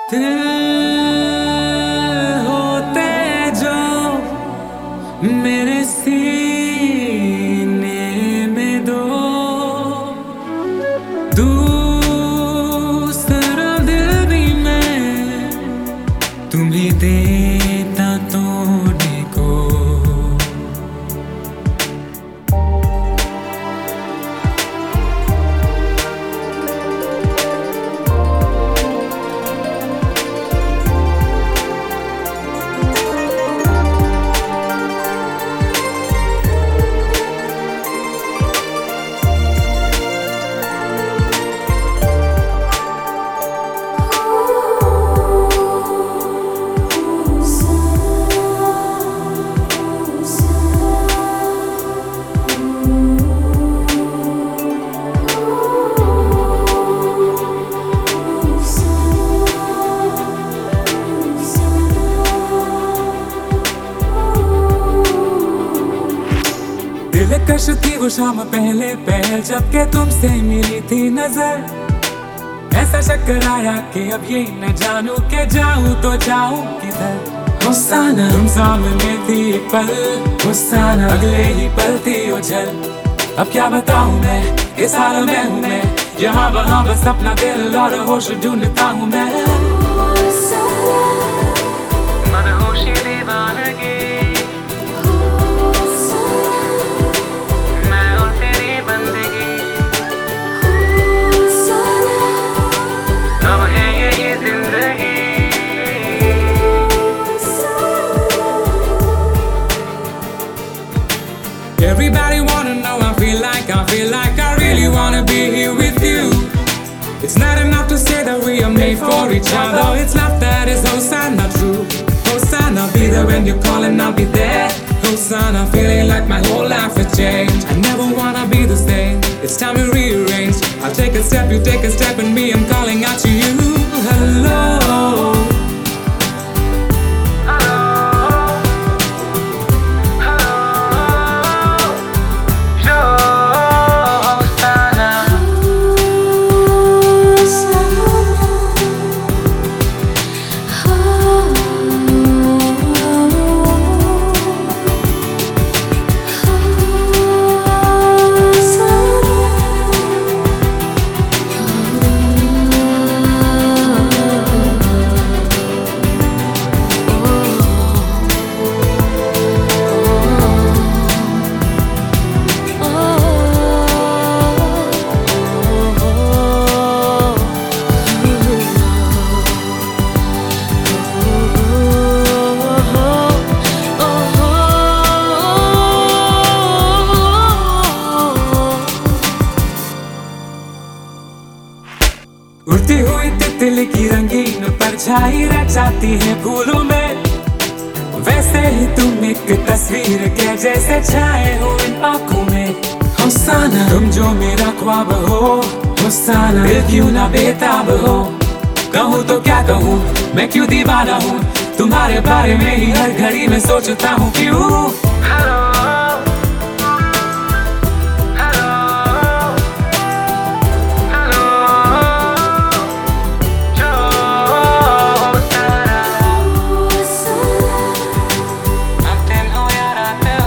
दिल होते जो मेरे सीने में दो, दूसरा दिल भी मैं तुम्हें देता तोड़ने को। दिलकश थी वो शाम पहले पहल जबकि तुमसे मिली थी नजर। ऐसा चक्कर आया कि अब ये न जानू के जाऊं तो जाऊं किधर। हुस्साना तुम सामने थी पल, हुस्साना अगले ही पल थी उछल। अब क्या बताऊं मैं, इस हाल में हूँ मैं, यहाँ वहाँ बस अपना दिल और होश ढूंढता हूँ मैं। मदहोशी दीवानगी Everybody wanna know, I feel like I really wanna be here with you. It's not enough to say that we are made for each other. It's love that is Hosanna true. Hosanna, be there when you call and I'll be there. Hosanna, feeling like my whole life has changed. I never wanna be the same. It's time to rearrange. I'll take a step, you take a step, and me, I'm calling out to you. Hello. उड़ती हुई तितली की रंगीन परछाई रह जाती है फूलों में। वैसे ही तुम एक तस्वीर के जैसे छाए हो इन आँखों में। हुस्साना तुम जो मेरा ख्वाब हो, हुस्साना दिल क्यों ना बेताब हो। कहूँ तो क्या कहूँ, मैं क्यों दीवाना हूँ, तुम्हारे बारे में ही हर घड़ी में सोचता हूँ क्यों।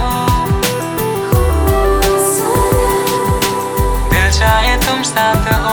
साथ हो।